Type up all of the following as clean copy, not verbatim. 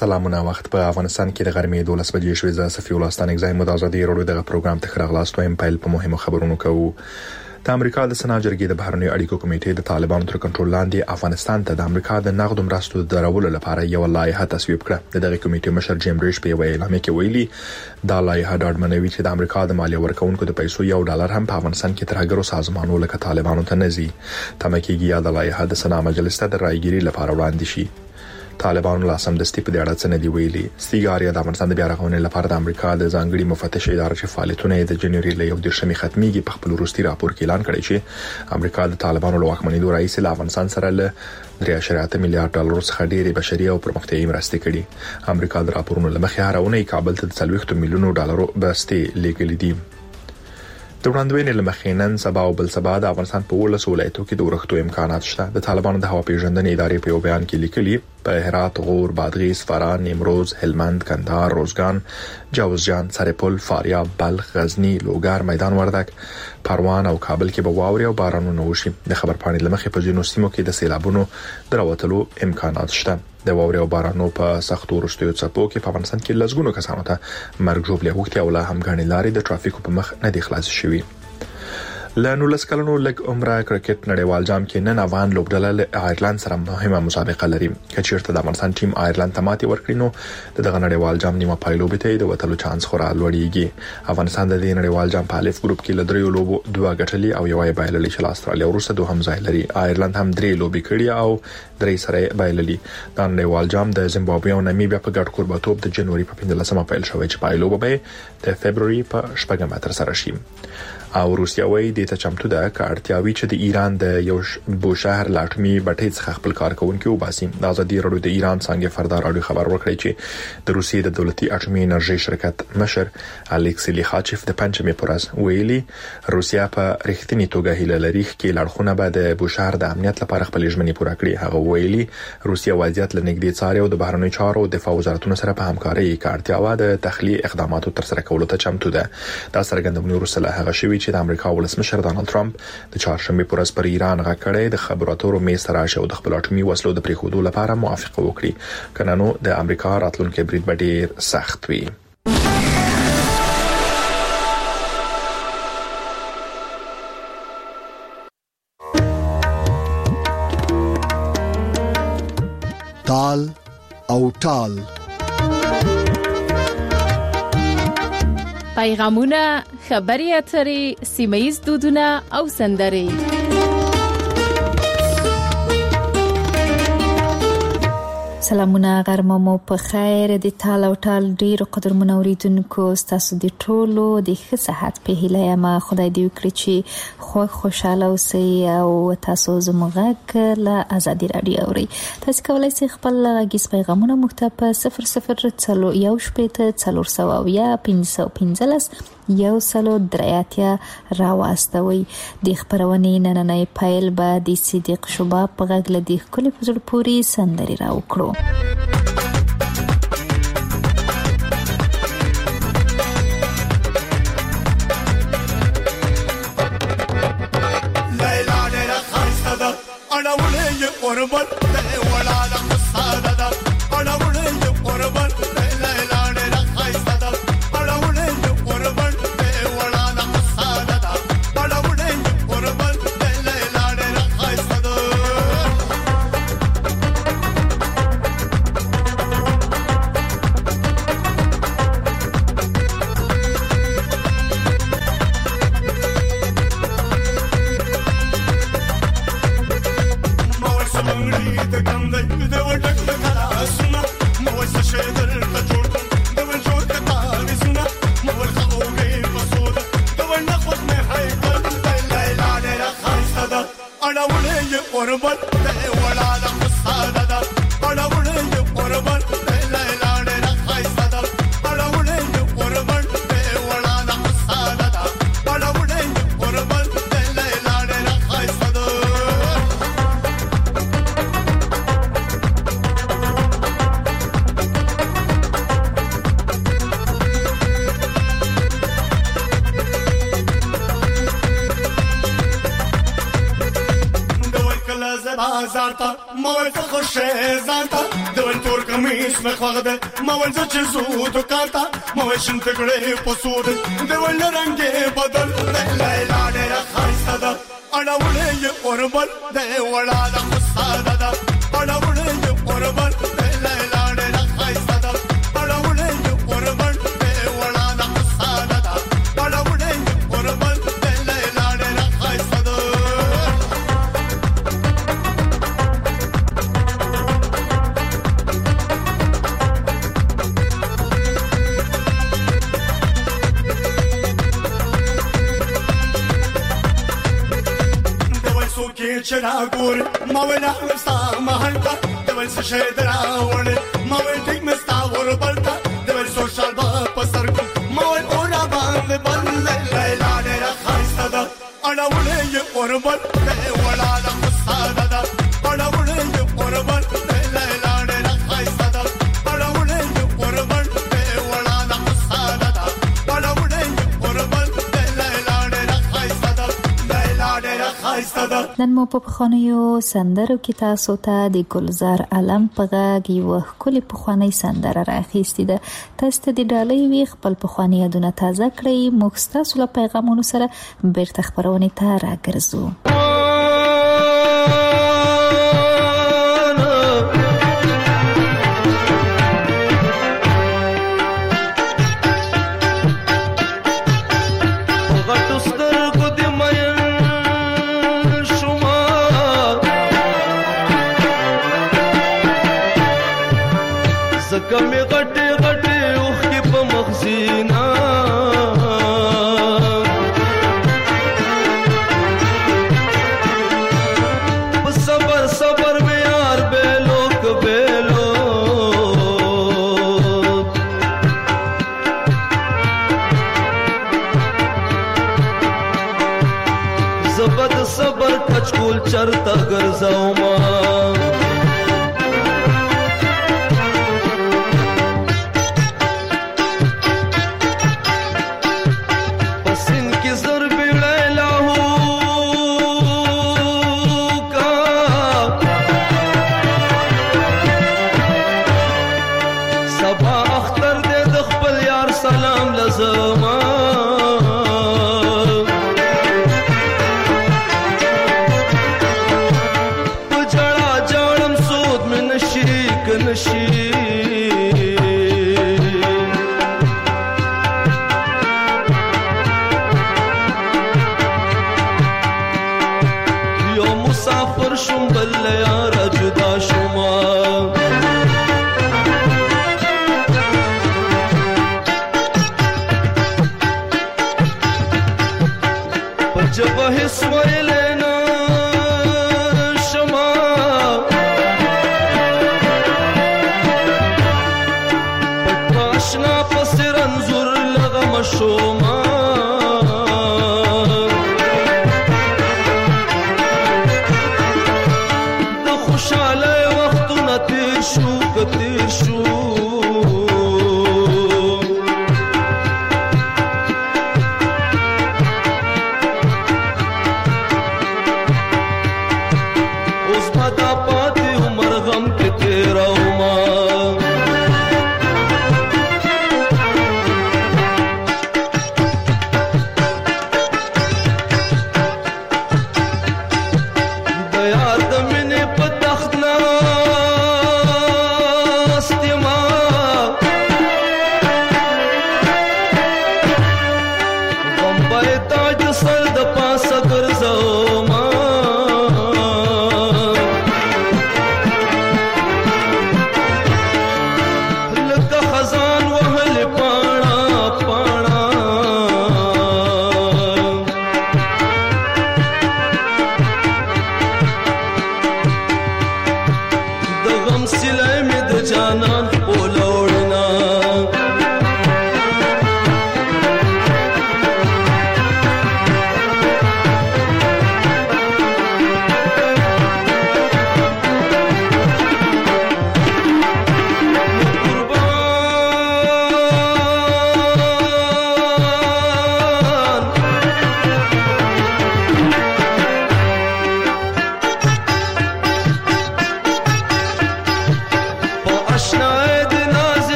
سلامونه وخت په افغانستان کې د غرمې 12 بجې شوې ز صفي ولستان اگزای متازادي وروړو دغه پروګرام ته خراغلاست وایم پیل په مهمو خبرونو کوو. د امریکا د سنا جرګې د بهرنیو اړیکو کمیټې د طالبانو تر کنټرول لاندې افغانستان ته د امریکا د نقد مرستو درولو لپاره یو لایحه تصویب کړه. دغه کمیټې مشر جیم ریش په اعلامیه کې ویلي دا لایحه ډاډمنوي چې د امریکا د مالیه ورکونکو د پیسو $1 هم په افغانستان کې ترهګرو سازمانونو لکه طالبانو ته نزي. تمه کېږي دا لایحه د سنا مجلس ته د رایګيري لپاره وړاندې شي. طالبانو لاسم دستي په دې اړه څه نه دی ویلي. سیګاریا د افغانستان د بیا رغونې لپاره د امریکا د ځانګړي مفتش ادارې چې فعالیتونه د جنوري له 1 ختميږي په خپل وروستي راپور کې اعلان کړی چې امریکا د طالبانو له واکمنۍ رئیس له افغانستان سره له $3.8 میلیارډ څخه ډېرې بشري او پرمختیایي مرستې کړي. امریکا د راپورونو لمخې هر اونۍ کابل ته $40 میلیون بستې لیږلې دي. د وړاندوینې لمخې نن سبا او بل سبا د افغانستان په 12 ولایتو کې د ورښتو امکانات شته. د طالبانو د هوا پیژندنې ادارې په یو بیان کې لیکلي په هرات، غور، بادغیس، فراه، نیمروز، هلمند، کندهار، روزګان، جوزجان، سرپل، فاریاب، بلخ، غزنی، لوګر، میدان وردګ، پروان او کابل کې به واوري او بارانونه وشي. د خبرپاڼې لمخې په ځینو سیمو کې د سیلابونو دروتلو امکانات شته. د واوري او بارانو په سختو وروستیو څپو کې په افغانستان کې لږګونو کسانو ته مرګ ژوبلې وختي او لا هم غاڼې لارې د ټرافیکو په مخ نه دي خلاص شوي. له 19 کلونو لګ عمره کرکټ نړیوال جام کې نن افغان لوبډله آیرلند سره مهمه مسابقه لري. کچیرته د افغانستان ټیم آیرلند ته ماتې ورکړي نو دغه نړیوال جام نیمه پایلوبه ته د وټلو چانس خورا لوړیږي. افغانستان د دې نړیوال جام په الف ګروپ کې له 3 لوبو 2 ګټلې او یو یې بایللې چې استرالیا وروسته دوهم ځای لري. آیرلند هم 3 لوبې کړې او 3 سره بایللې. دا نړیوال جام د زیمبابوې او نامیبیا په ګډ کوربتوب د جنوري په 15مه پیل شوی چې پایلوبه به د فبرवरी په 8مه تر سره شي. او روسیا وایي د ته چمتو ده کارتیاوي چې د ایران د یو بوشهر لاټمي بټې څخه خپل کار کوونکي وباسي. د ازادي راډیو د ایران څنګه فردار راډیو خبر ورکړی چې د روسیې د دولتي اټومي انرژي شرکت مشر الکسی لیخاچف د پنځمې پورز ویلي روسیا په رښتینی توګه هیله لري چې لړخونه به د بوشهر د امنیت لپاره خپل ژمنې پوره کړي. هغه ویلي روسیا وضعیت لنګدي څاري او د بهرنیو چارو او دفاع وزارتونو سره په همکاري کارتیاوه د تخلیه اقداماتو تر سره کولو ته چمتو ده. دا څرګندونه وروسته هغه شوی چې د امریکا ولسمشر ډانلډ ټرمپ د چهارشنبه پر ورځ پر ایران غکړې د خبراتورو میز سره شو د خپل اټومي وسلو د پریښودو لپاره موافقه وکړي. کنه نو د امریکا راتلونکي برید به ډیر سخت وي. تال او ټال پیغامونه، خبري اترې، سیمایي دودونه او سندري. سلامونه غرمه مو په خیر. د تال او ټال ډیرو قدرمنو اوریدونکو تاسو د ټولو د ښه صحت په هیله ما خدای دې وکړي چې خو خوشاله اوسئ او تاسو زموږ له ازادي رادیو اوري. تاسو کولای شئ خپل غږیز پیغامونه مو ته په 00 یا 515 یو سلو درياتیا راواستوي. د خبرونې نننۍ پایل به د صدیق شباب په غږ له د خپل پزړ پوری سندري راوکړو. لیلا ډېر خاصه ده اړولې یې قربان ده ولاله خصاده ده اړولې یې قربان ده لیلا ډېر خاصه ده اړولې یې قربان ده ولاله خصاده ده اړولې یې قربان ده لیلا ډېر خاصه ده. بازار ته مول ته خوشې ځانته دول تور کمیس مې خوغده مول ته چې زو دکان ته مول شم تګړې پسود دول رنگې بدل لیلا ډېر خاصه ده اړولې اوربل د وړا د خصاده ده اړولې اوربل د لیلا ډېر خاصه ده اړولې اوربل د وړا د خصاده ده اړولې اوربل د لیلا ډېر خاصه ده چرا ګور مولا مستا مهنتا دول څه دراول مولا ټیک مستا ور بلتا دول سوشل با پسر کو مولا اورا باندې بند لیلا ډېر خاصه ده اړولې اوربل د وړا د خصاده ده اړولې اوربل د لیلا ډېر خاصه ده اړولې اوربل د وړا د خصاده ده اړولې اوربل د لیلا ډېر خاصه ده لیلا ډېر خاصه ده. نن مو په پخوانیو سندرو کې تاسو ته د ګلزار علم په غږ یو ښکلې پخوانۍ سندره راخیستې ده. تاسو ته د ډالۍ وی خپل پخواني یادونه تازه کړئ. موږ ستاسو له پیغامونو سره بیرته خپرونې ته راګرځو. کمې غټې غټې اوښکې په مخزینا په صبر صبر مې یار بیلو که بیلو زه به د صبر کچکول چرته ګرځومه مسافر شم بل یار جدا شما پجب حس ویلینا شما پتاشنا پس رنزور لغم شما تیر شو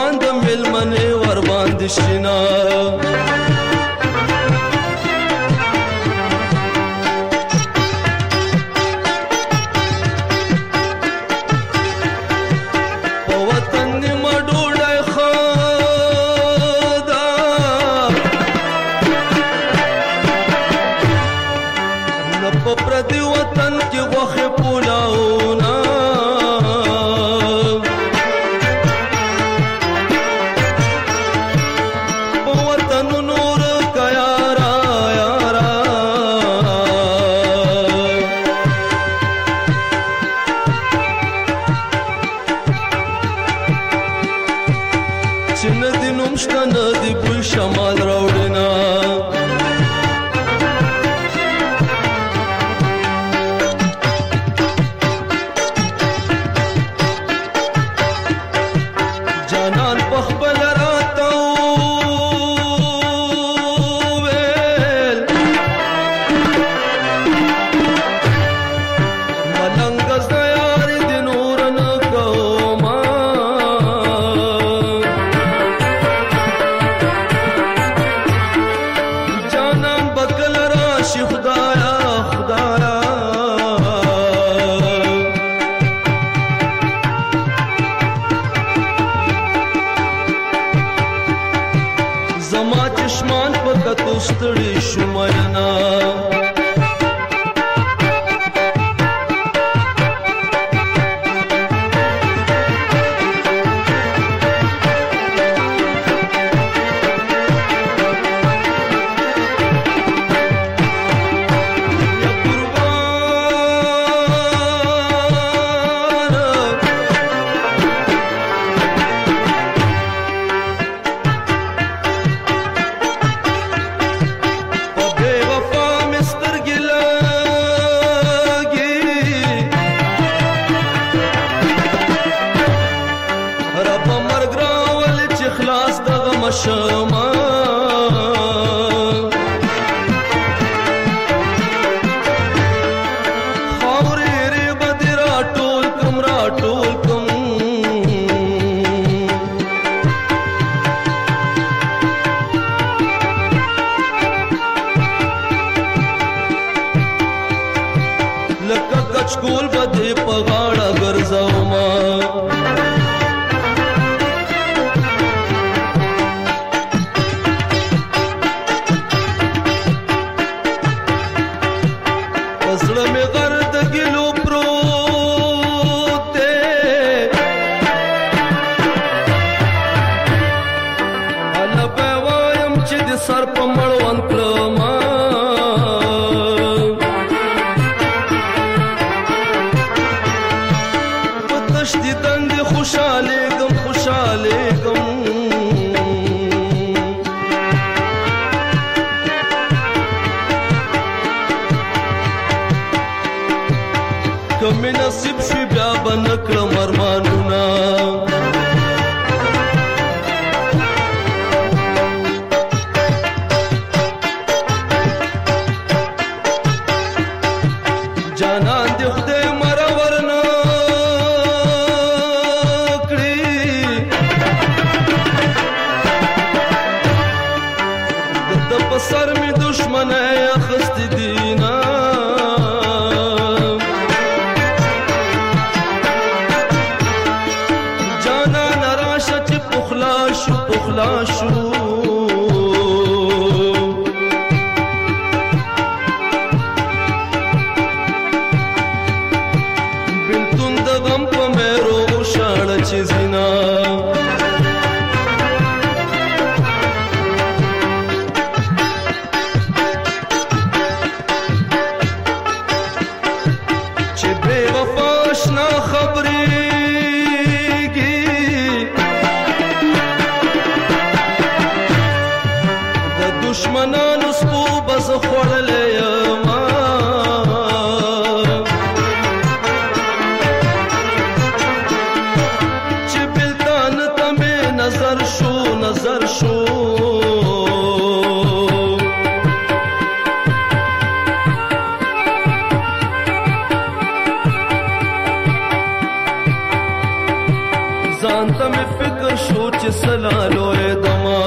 ګمان د ملمنې ور باندې شینا پردی وطن کی غوخه پولاونا وطن نور کا یارا یارا چن دینم شتن دی بوی شمال راوړنا زما چشمان پکتو ستړي شوماینا شما خاورې ری بدی را ټول کم لکه کچکول بدی په غاړه ګرځوما سر په مړوند کړما په تشدي دندې خوشاله غم کمې نصیب شي بیا به نه کړم ارمانونه جانان دې خدای مرور نه کړي د په سر مې دشمنه اخیستې دینه جانان راشه چې پخلا شو دشمنانو سپو بس خوړلې ما چې بلتان ته مې نظر شو ځان ته مې فکر شو چې سلالو دما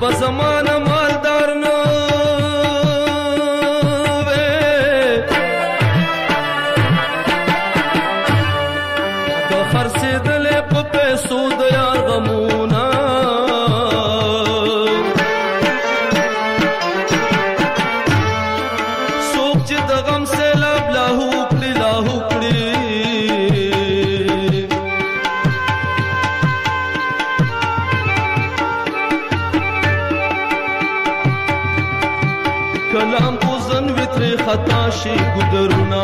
بزمانه مالدار نه سود یار غمونا سوک چې د غم سیلاب لاهو کړي کلام اوزن وتري خطا شي ګدرنا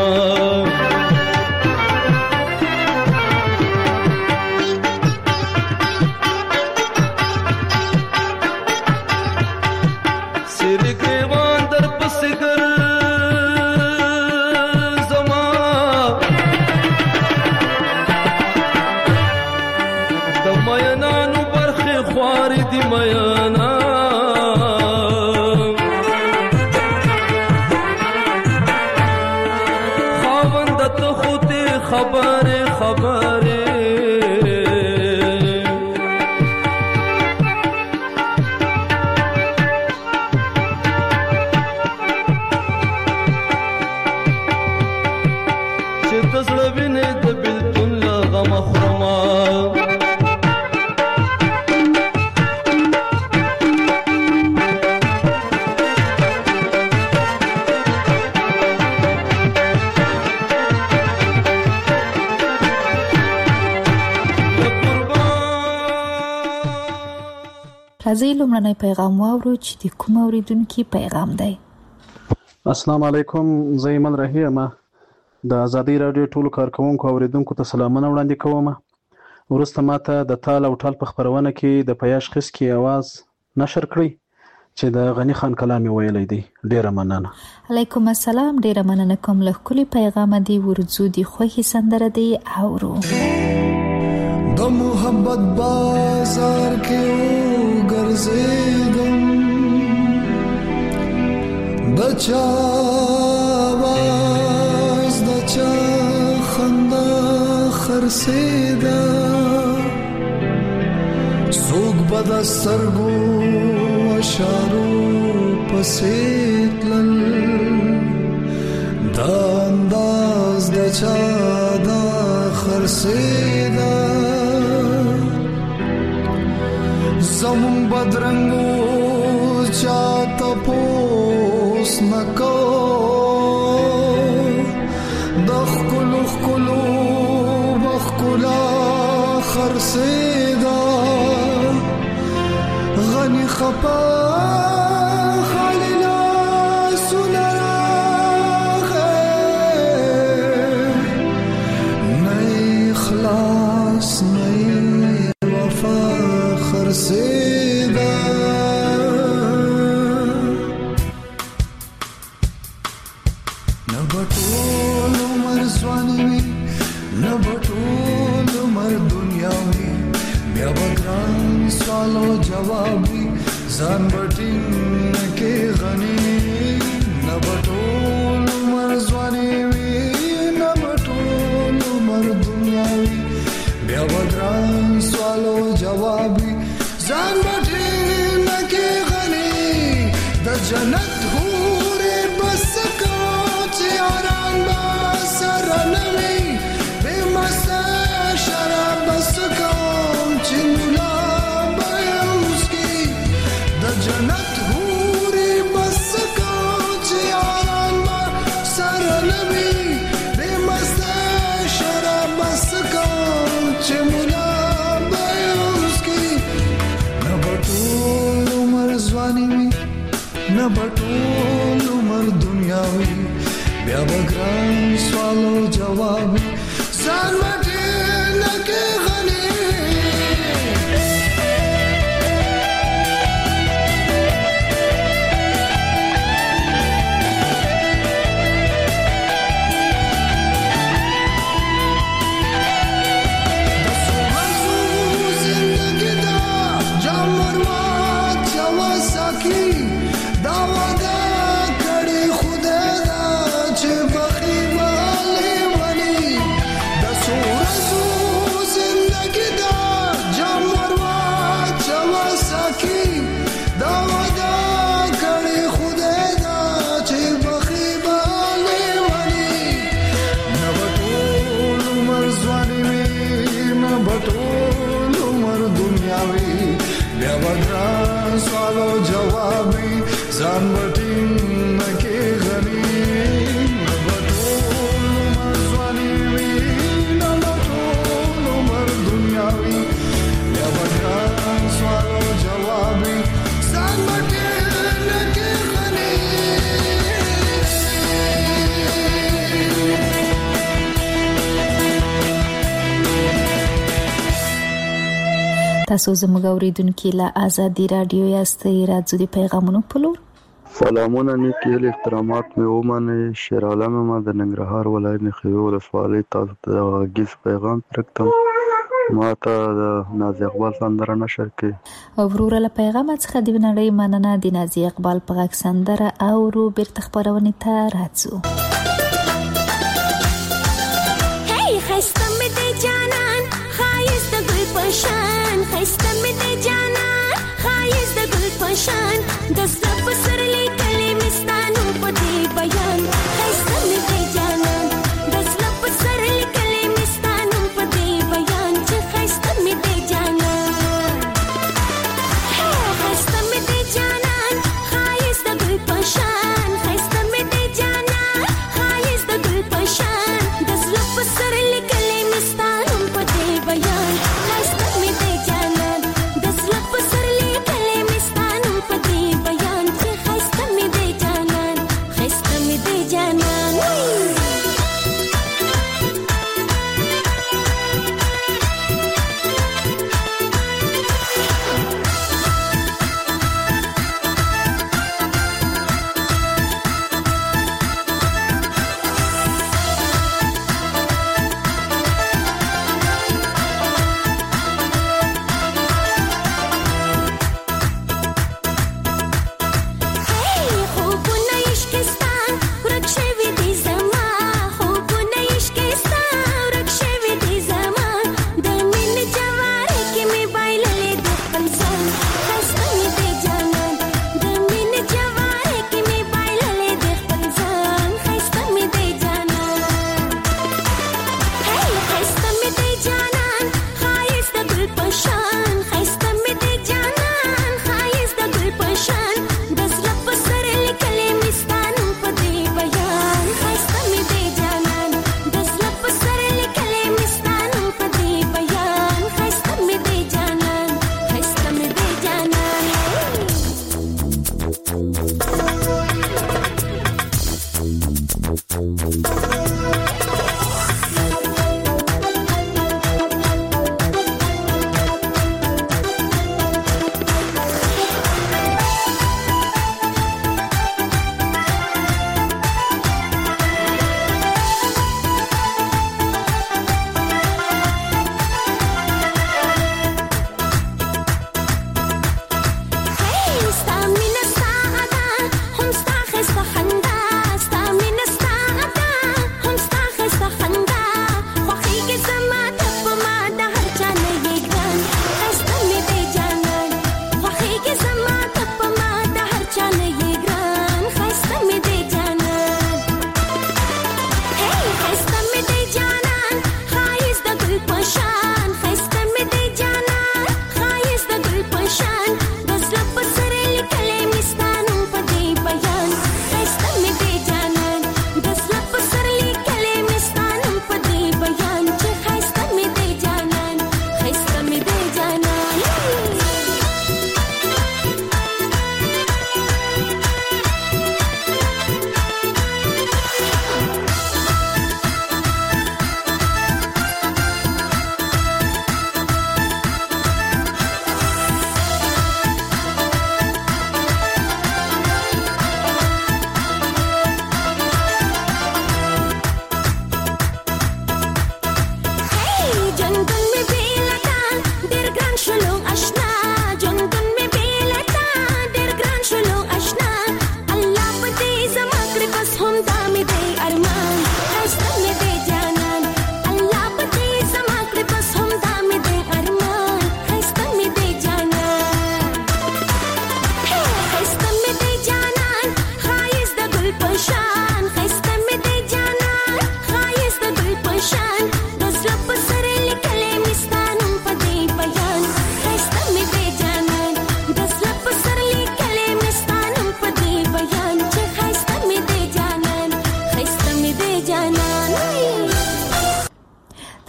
راځي لومړنی پیغام واورو چې د کوم اوریدونکو پیغام دی. السلام علیکم، زه ایمل رحیم د ازادي رادیو ټولو کارکونکو اوریدونکو ته سلامونه وړاندې کوم. ورسته ماته د تال او ټال په خبرونه کې د پیاش خس کې आवाज نشر کړی چې د غنی خان کلامي ویلې دی. ډیره مننه. علیکم السلام، ډیره مننه کوم. له کلی پیغام دی ورځو دی خوخي سندره دی اورو. د محبت بازار کې ګرځېدم، بچا واز د چا خندا خرسېدا، سوق بد سترګو اشارو پسې تلل، دا انداز د چا دا خرسېدا، زمون بدرنګو چاته پوس نکو، د خلو خلو بخلا خرسېدا، غني خپا خلیلا سنراغه، نه اخلاص نه وفا خرسېدا، نه بټول عمر ځواني وي، نه بټول عمر دنیا وي، بیا وګران سوال او جواب وي، ځان بټین کې غني، نه بټول عمر ځواني وي، نه بټول عمر دنیا وي، بیا وګران سوال او جواب وي، ځان بټین کې غني، د جنت حورې بس کا چې آرام با سره نوي، بے مسا شراب بس کا چې مولا بیان کی، د جنت حورې بس کا چې آرام با سره نوي، بے مسا شراب بس کا چې مولا بیان کی، نه بټول عمر ځواني وي، نه بټول ټول عمر دنیاوي بیا وګران سوالو جوابي ځان وټین کې غني ټول عمر ځواني وي نو ټول عمر دنیاوي بیا وګران سوالو جوابي ځان وټین کې غني. تاسو زموږ اوریدونکو له آزادي رادیو یاستئ. راځو د پیغامونو په لور. سلامونه نیکی احترامات مې ومنه. شیر عالم ما د ننګرهار ولایت نخیو ولسوالۍ تاسو ته غږیز پیغام ترکتم. ما ته د نازي اقبال سندره نشر کې وروره له پیغام څخه د نړۍ مننه. د نازي اقبال په غږ سندره او رو بیرته خبرونه ته راځو. هی خسته مې د جانان خایست ګل پشان خسته مې د جانان خایست ګل پشان د زړه په سر لیکلې مستانو په دې بیان خسته مې د جانان د زړه په سر لیکلې مستانو په دې بیان چې خسته مې د جانان خسته مې د جانان خایست ګل پشان خسته مې د جانان خایست ګل پشان د زړه په سر لیکلې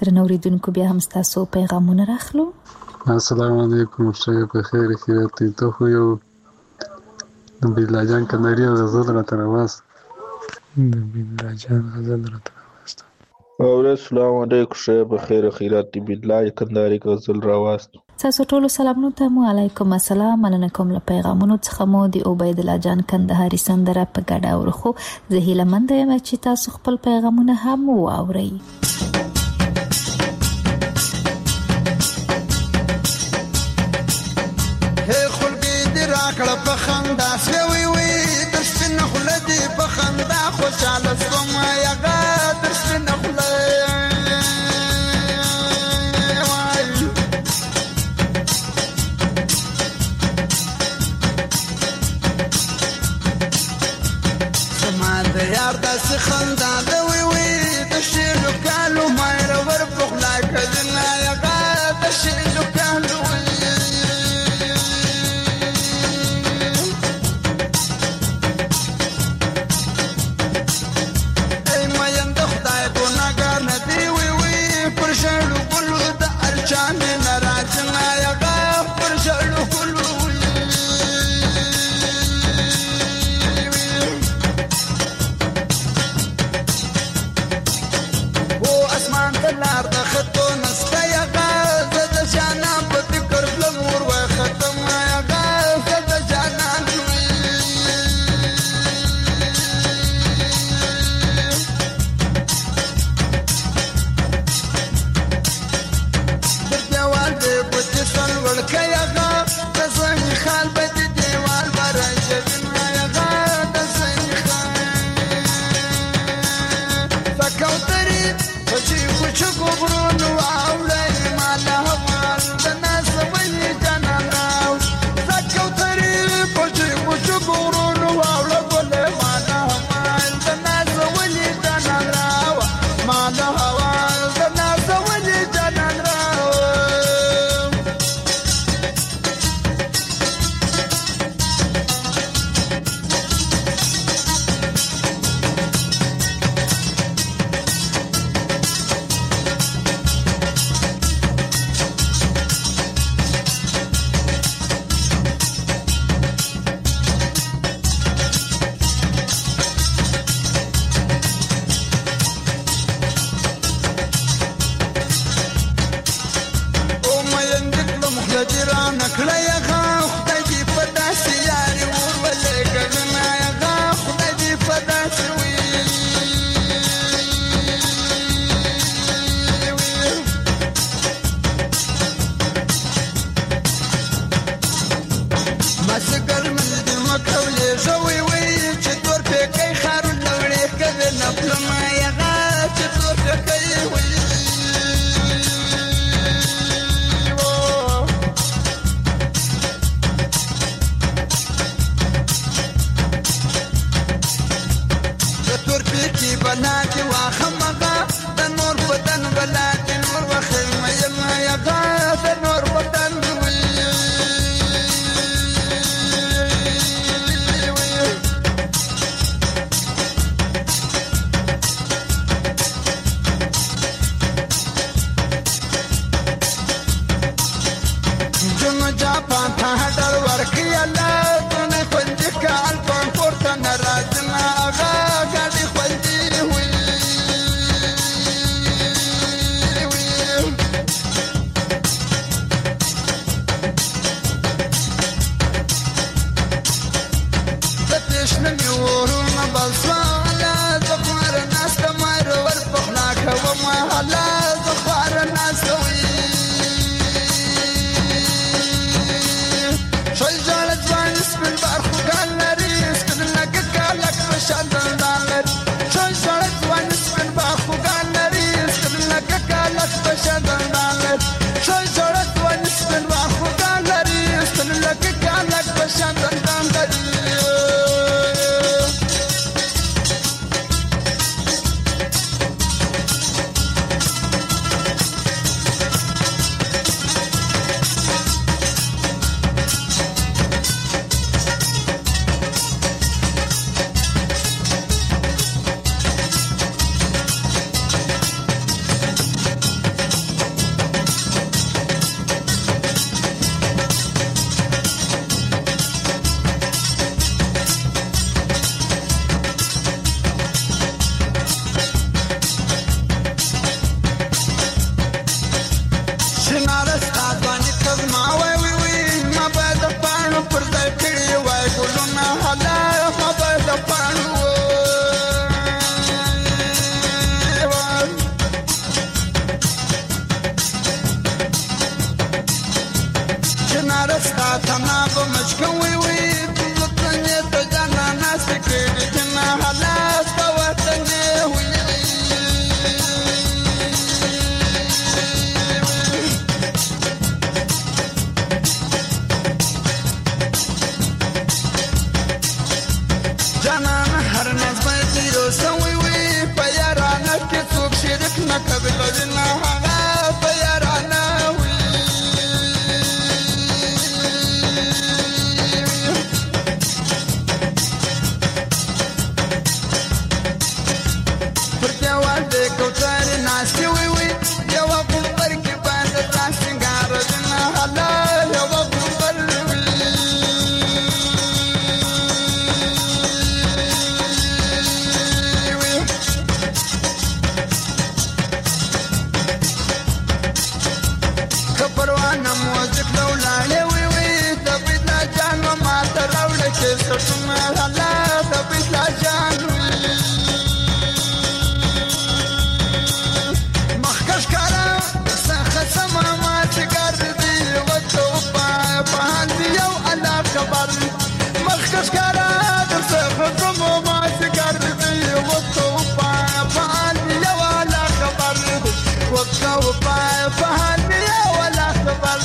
درنو اوریدونکو بیا هم تاسو پیغامونه راخلو. السلام علیکم، شپه په خیر خیرات ته خو یو د بلا جان کنداري غزل را ترواس د بلا جان غزل را ترواست. السلام علیکم، شپه په خیر خیرات د بلا کنداري غزل راواست. تاسو ټول سلامونه ته مو علیکم السلام. مننه کوم له پیغامونو څخه مو د عبید الله جان کندهاري سندره په ګډه اورخو. زه هیله مند یم چې تاسو خپل پیغامونه هم واورئ. کړه په خندا سوي وي د سپین خلدي په خندا خوشاله سوم یا غا د سپین خلدي سما د یار د خندا د وي وي د شینو کالو مې ور په خلا کړه یا غا د شینو کالو رستا تنا په مشکوي وي څنګه ته جانا ناس کې جنا حالات په وطن وي جانا هر نظم تیرو سوي وي په یارانه کې څوک شرک نه کوي لږه هغه په یارانه کوتره ناشې وي وي یو پر کې باندې څنګه رجنا حالا یو پر وي کپروانه موزیک لولاله وي وي د بيتلا جان ما ته راوړل کې سټما حالا د بيتلا جان مخکش کارا در سفر ما سکر دی وقتو پای فعال یا ولا خبر وقتو پای فعال یا ولا خبر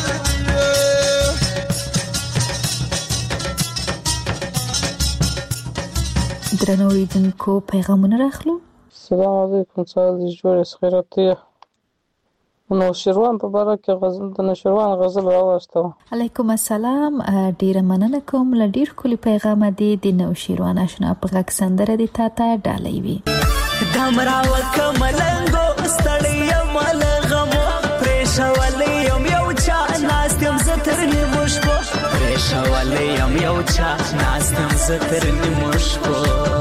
درنو لیدونکو پیغامونه راخلو. السلام علیکم سعادت جوړ خیراتیه نو شروان په باره کې غزل د نشروان غزل راوښته. علیکم السلام. ډیره مننه کوم ل ډیر کلی پیغام دی د نو شروان آشنا په غږ سندره دی تا ته ډالۍ وي دمرا وکملنګو ستړی ملغمو پرېښولې یم یو چا ناستم زه تر نیمو شپو پرېښولې یم یو چا ناستم زه تر نیمو شپو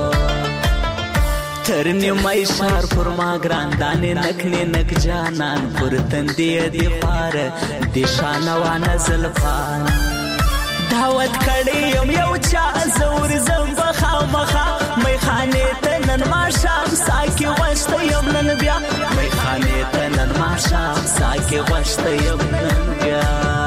تر نیمای شهر پر ما ګران دانې نکلې نک جانان پر تندې دی پار د شانوانه زلفان دعوت کړی یم یو چا زور زم بخامخه میخانې ته نن ما شام ساکي غوښته یم نن بیا میخانې ته نن ما شام ساکي غوښته یم نن بیا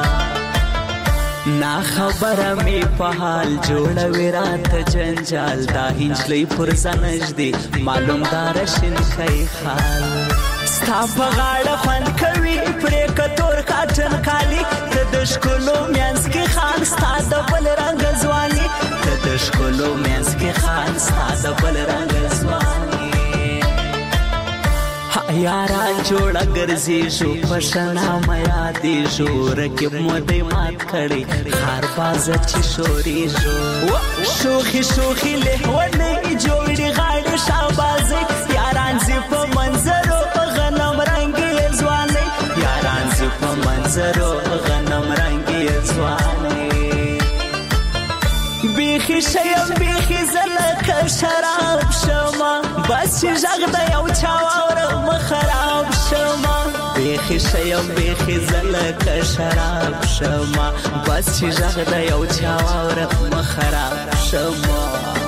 نا خبره می په حال جوړوي راته جنجال دا هنجلۍ پر ځنج دی معلوم دار شین کوي خال ستا په غاړه خوند کوي پرې کتور کاټن کالي ته د ښکلو منځ کې خان ستا د بل رنګ ځواني ته د ښکلو منځ کې خان ستا د بل رنګ ځواني یاران جوړه ګرځي شو پښنا میا دی شو رکب مودې مات کړي خار باز چې شوري شوخي شوخي له ونه جوړي غاړي شابازي یاران زی په منظرو غنم رنگي ځواني یاران زی په منظرو غنم رنگي ځواني بیخي شیم بیخي زلکه شراب شما بس چې ژغ د یو چا واورم خراب شما بیخي شیم بیخي زلکه شراب شما بس چې ژغ د یو چا واورم خراب شما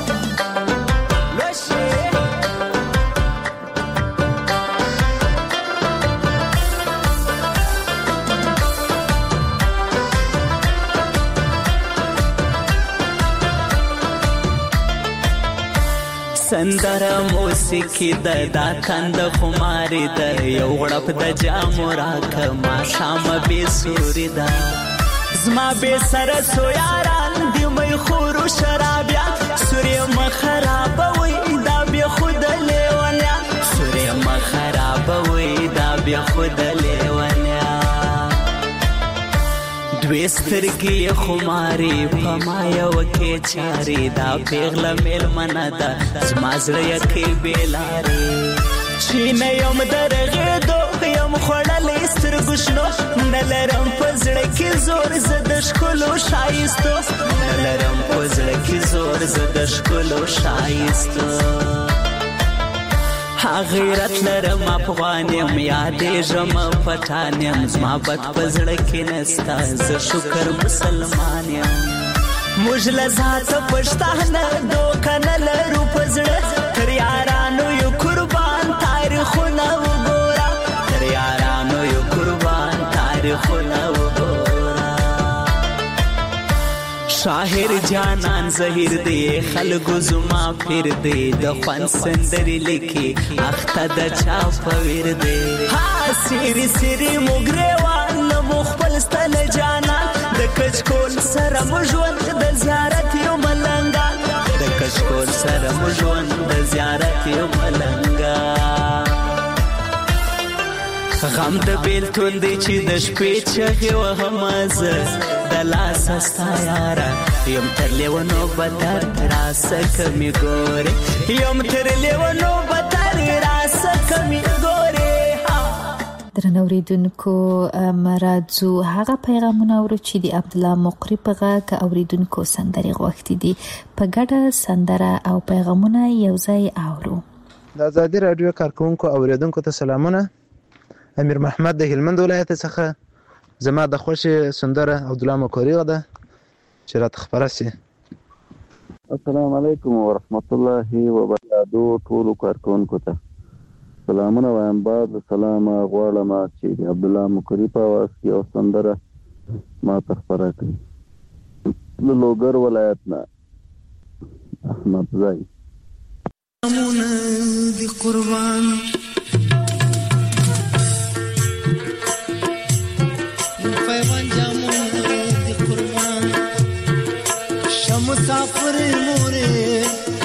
سندره موسیقي د دا تند خماري د یو غړپ د جامو راکه ما شام به سوري دا زما به سره سو یاران دی مې خورو شرابیا سوري مخراب وي دا به خود لیوانیا سوري مخراب وي دا به خود لیوانیا دوی سترګې خماري په ما یو کې چاري دا پیغله میل منا دا زما زړه یې کې بیلاري چې نه یم درغې دو یم خوړلې سترګو شنو نه لرم په زړه کې زور زه د ښکلو ښایستو نه لرم په زړه کې زور زه د ښکلو ښایستو غیرت لرم افغان یم یادېږم پټان یم زما بد په زړه کې نسته زه شکر مسلمان یم موږ له ذاته پښتانه دوکه نه لرو په زړه تر یارانو یو قربان تاریخونه وګوره تر یارانو یو قربان تاریخونه وګوره شاهر جانان زهیر دی خلګو زما پیر دی د فن سندري لیکي اخته د چا پویر دی ها سری سری مغریوان مخبل ستل جانان د کچ کول سره مجوند د زیارت یو ملنګا د کچ کول سره مجوند د زیارت یو ملنګا غم د بیلتون دی چې د شپې چغې وهمزه د لاس ستا یاره یم تر لیونو بدر راسه کمی ګورې یم تر لیونو بدر راسه کمی ګورې درنو اوریدونکو مرادزو هغه پیغامونه اورو چې د عبدالله مقری په غږ اوریدونکو سندرې غوښتي دي په ګډه سندره او پیغامونه یو ځای اورو. د ازادي رادیو کارکونکو اوریدونکو ته سلامونه. امیر محمد د هلمند ولایت څخه زما د خوښې سندره عبدالله مقری ده چې راته خبره سي. السلام علیکم ورحمت الله وبرکاته. ټولو کارکونکو ته سلامونه وایم. بعد سلام غواړم چې د عبدالله مقری په आवाज کې یو سندره ما ته خبره کړي. له لوګر ولایت نه احمد زای. سلامونه دی قربان مسافر موره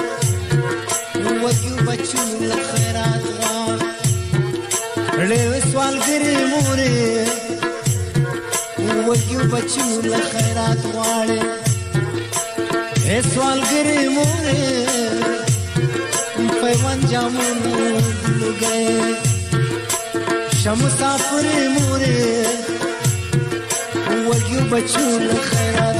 وګیو بچو لخیرات غار له سوال ګری موره وګیو بچو لخیرات غار هي سوال ګری موره پیوان جامون لګي شم مسافر موره وګیو بچو لخیرات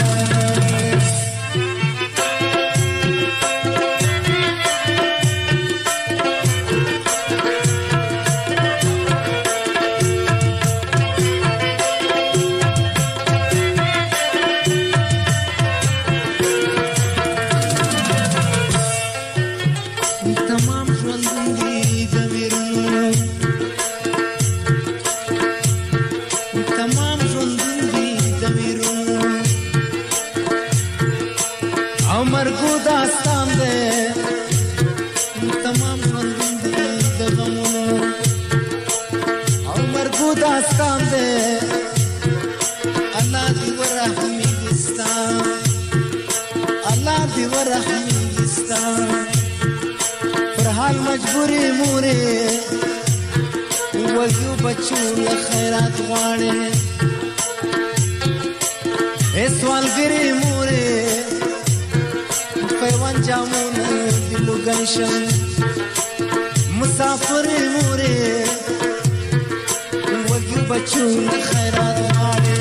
مجبوری موره وګیو بچو لخیرات غواړي سوال ګری موره پیوان جامون دلو گنشم مسافر موره وګیو بچو لخیرات غواړي.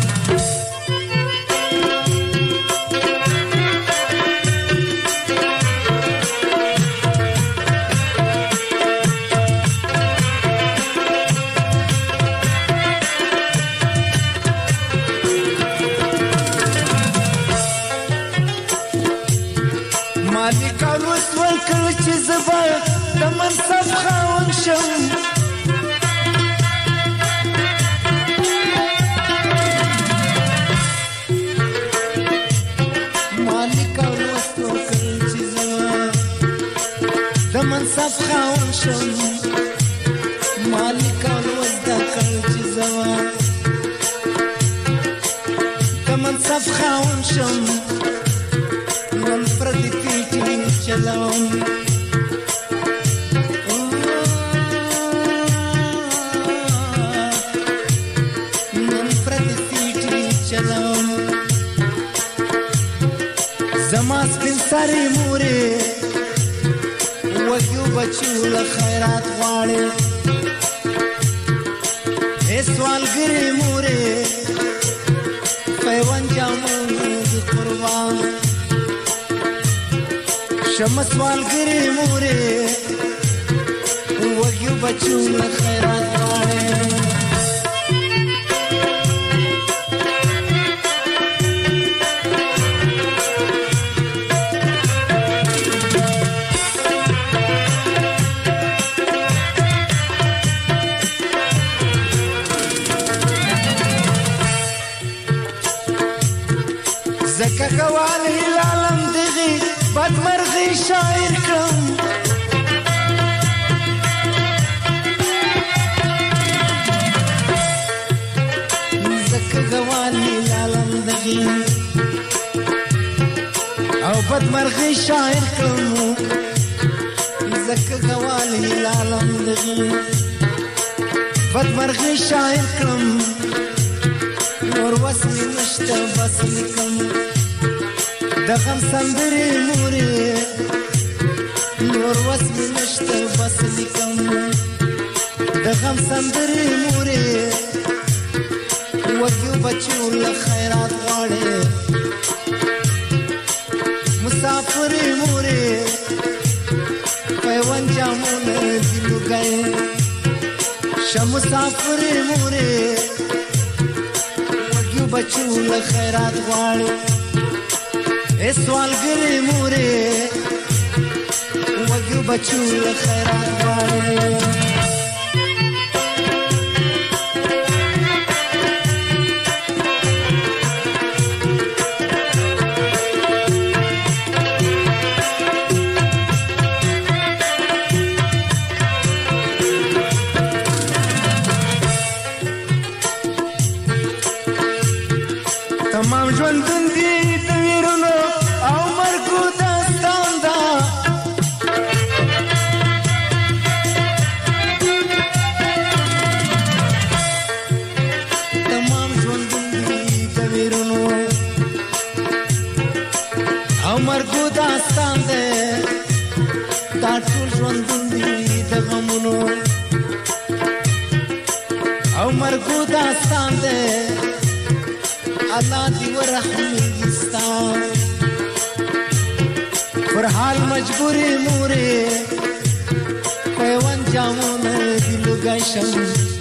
ساری موره وګیو بچو لخیرات غواړي سوال ګری موره پیوان جامون دی قربان شم سوال ګری موره وګیو بچو لخیرات غواړي. زکه غوال هلالم دغه بدمرغي شاعر کړم زکه غوال هلالم دغه او بدمرغي شاعر کړم زکه غوال هلالم دغه بدمرغي شاعر کړم نور وسمي نشته بس لیکم د غم سندرې مورې نور وسمي نشته بس لیکم د غم سندرې مورې وګیو بچو له خیرات غواړې مسافرې مورې پیوند جامونه دي لوګای شه مسافرې مورې بچو له خیرات غواړي اے سوالګرې مورې وګو بچو له خیرات غواړي تمام ژوندون دي د ویرونو او مرګو داستان ده تمام ژوندون دي د ویرونو او مرګو داستان ده دا ټول ژوندون دي د غمونو او مرګو داستان ده الله دی ورحمېستا پر حال مجبورې مورې پیوند جامونه دي لوګای شم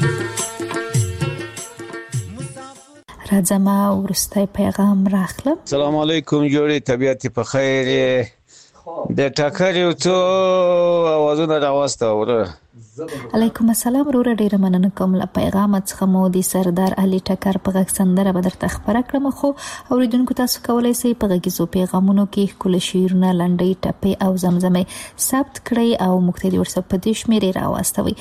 راځم وروستی پیغام راخلم. السلام علیکم جوړې طبیعت په خیر د ټاکریو څو اوازونه راوسته وره علیکم السلام وروره ډیره مننه کوم له پیغام څخه مو د سردار علي ټکر په غږ سندره به درته خبره کړم خو اوریدونکو تاسو کولی شئ په غږیزو پیغامونو کې ښکلي شعرونه لنډۍ ټپې او زمزمې ثبت کړئ او موږ ته د واتساپ په دې شمېرې راواستوئ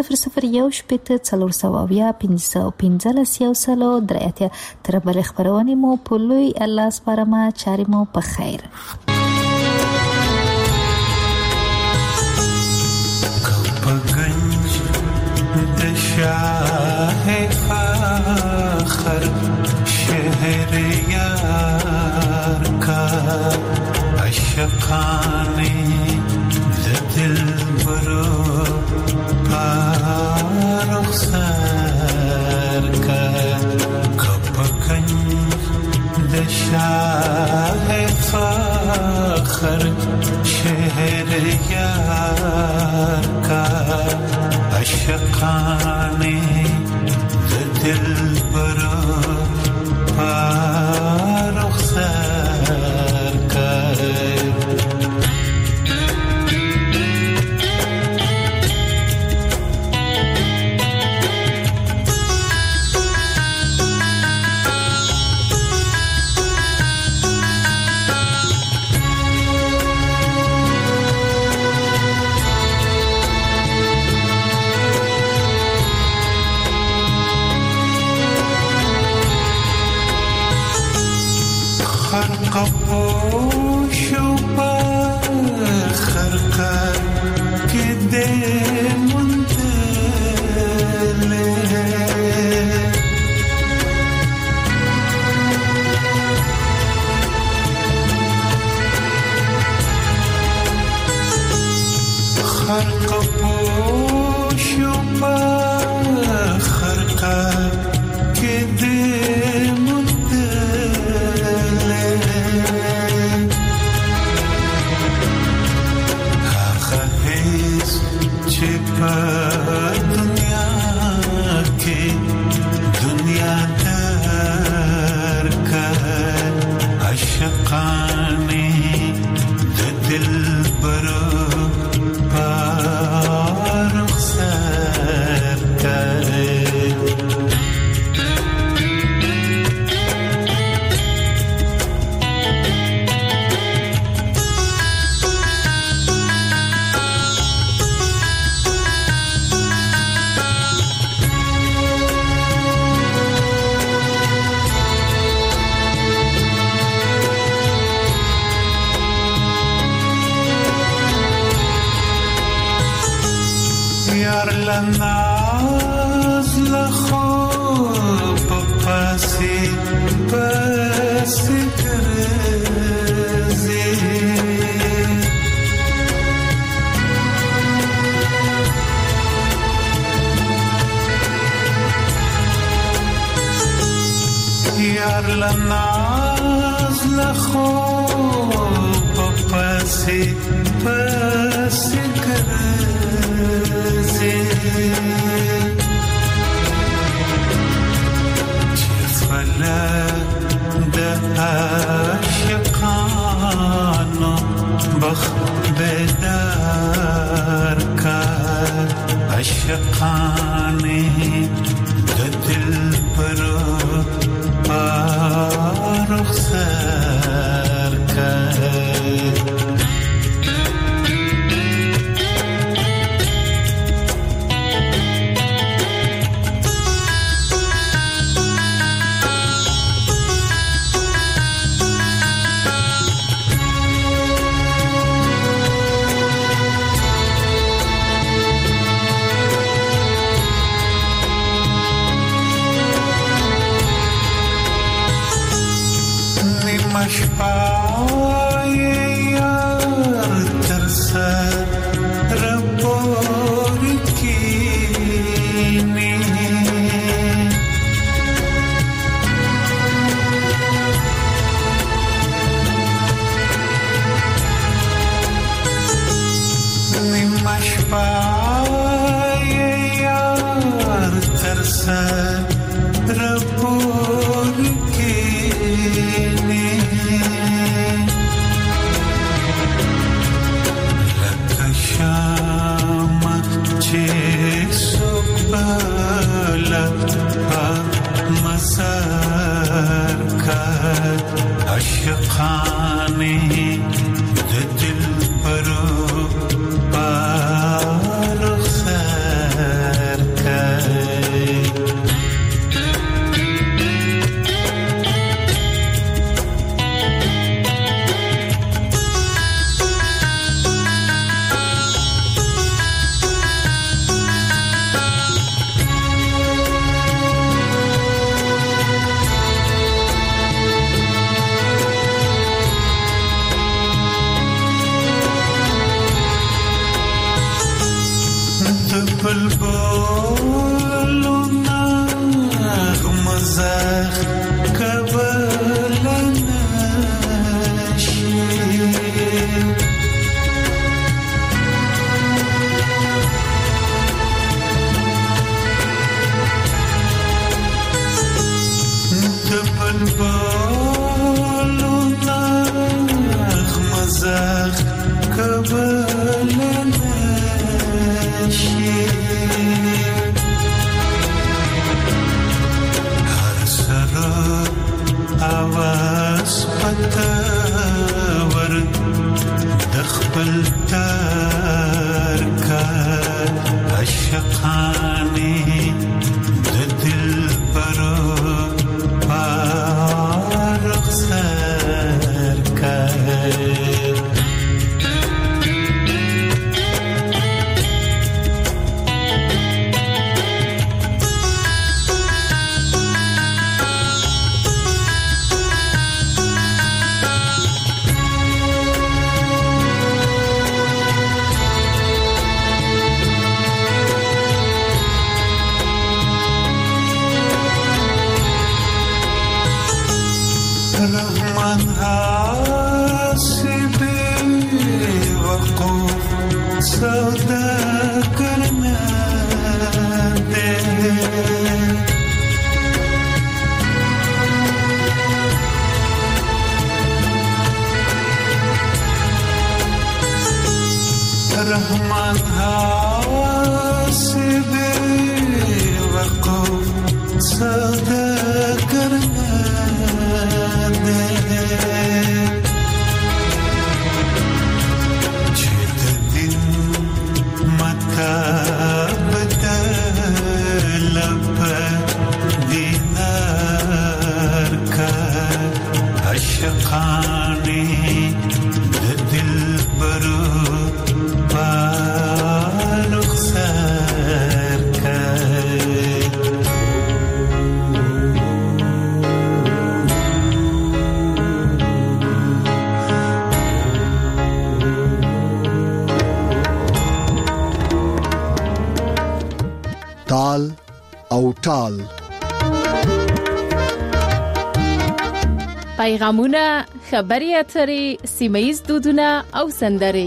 0014 تر بلې خپرونې مو په لوی الله سپارمه چارې مو په خیر. शाह फखर शहर यार का अशकाने दिल बरो रुखसर का कपकन द शाह फखर शहर यार का अशकाने दिल बरो रुखसर कर कपोशो पर खरकर के दे मुंतले खर कपोशो पर खरकर के दे दुनिया के दुनिया दर कर अशकाने दिल बरो پس گرزی یار لناز لخو پسی گرزی فلک ده عاشقانو بخت بیدار کر عاشقانی ده دل پرو رخسار کر مشپای یار تر سر ربور کینی مشپای یار تر سر ربور کینی مسار کر عاشقانی ده دل پرو رخسار کر بلبلونا غمزخ کبلنشی بلبلونا غمزخ کبلنشی आवाज पतावर दखबल तार का अशखानी दिल परो रखसर का रहमान हासिबे वक़ूफ़ सौदा करना दे रहमान हासिबे वक़ूफ़ सौदा करना او ټال. پیغامونه، خبري اترې، سیمه‌ییز دودونه او سندرې.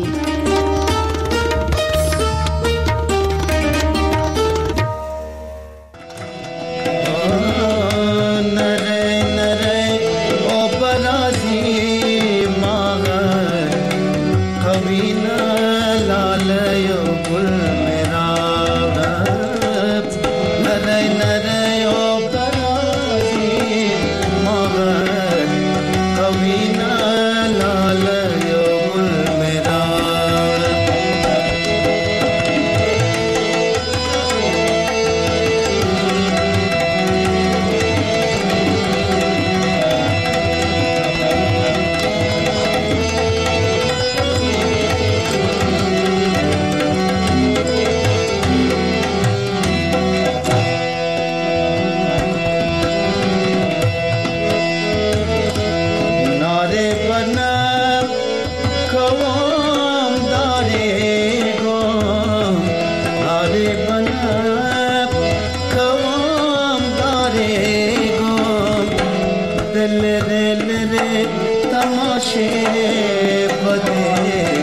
तमाशे बदे